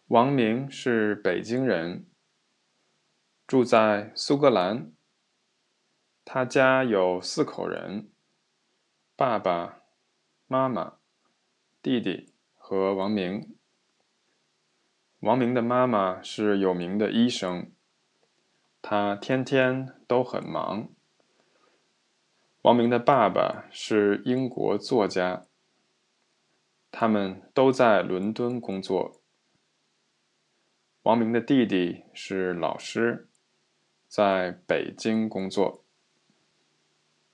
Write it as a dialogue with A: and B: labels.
A: 王明是北京人，住在苏格兰。他家有4口人，爸爸妈妈、弟弟和王明。王明的妈妈是有名的医生，她天天都很忙。王明的爸爸是英国作家，他们都在伦敦工作。王明的弟弟是老师，在北京工作。